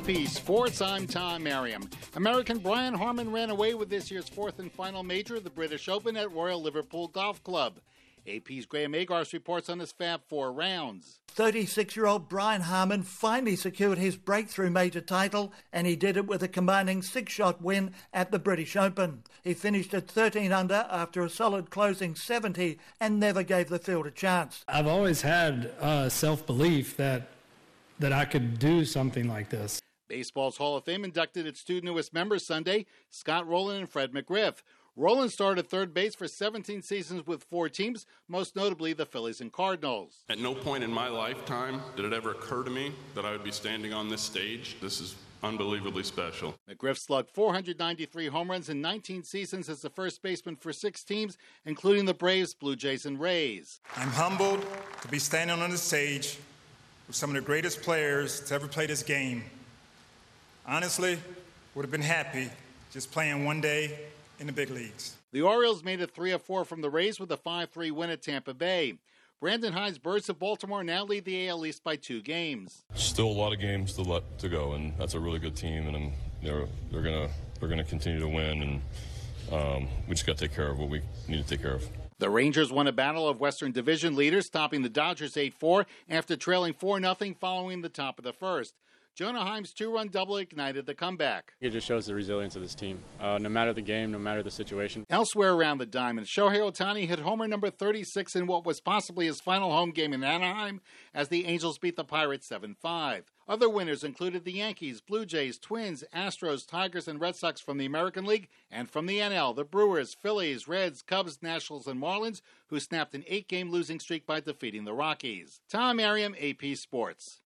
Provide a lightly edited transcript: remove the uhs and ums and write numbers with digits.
AP Sports, I'm Tom Merriam. American Brian Harman ran away with this year's fourth and final major, the British Open at Royal Liverpool Golf Club. AP's Graham Agars reports on his Fab Four rounds. 36-year-old Brian Harman finally secured his breakthrough major title, and he did it with a commanding six-shot win at the British Open. He finished at 13 under after a solid closing 70 and never gave the field a chance. I've always had self-belief that I could do something like this. Baseball's Hall of Fame inducted its two newest members Sunday, Scott Rowland and Fred McGriff. Rowland started third base for 17 seasons with four teams, most notably the Phillies and Cardinals. At no point in my lifetime did it ever occur to me that I would be standing on this stage. This is unbelievably special. McGriff slugged 493 home runs in 19 seasons as the first baseman for six teams, including the Braves, Blue Jays, and Rays. I'm humbled to be standing on the stage with some of the greatest players to ever play this game. Honestly, would have been happy just playing one day in the big leagues. The Orioles made it 3 of 4 from the Rays with a 5-3 win at Tampa Bay. Brandon Hyde's Birds of Baltimore now lead the AL East by 2 games. Still a lot of games to go, and that's a really good team, and they're gonna continue to win, and we just got to take care of what we need to take care of. The Rangers won a battle of Western Division leaders, topping the Dodgers 8-4 after trailing 4-0 following the top of the first. Jonah Heim's two-run double ignited the comeback. It just shows the resilience of this team, no matter the game, no matter the situation. Elsewhere around the diamond, Shohei Ohtani hit homer number 36 in what was possibly his final home game in Anaheim as the Angels beat the Pirates 7-5. Other winners included the Yankees, Blue Jays, Twins, Astros, Tigers, and Red Sox from the American League, and from the NL, the Brewers, Phillies, Reds, Cubs, Nationals, and Marlins, who snapped an 8-game losing streak by defeating the Rockies. Tom Merriam, AP Sports.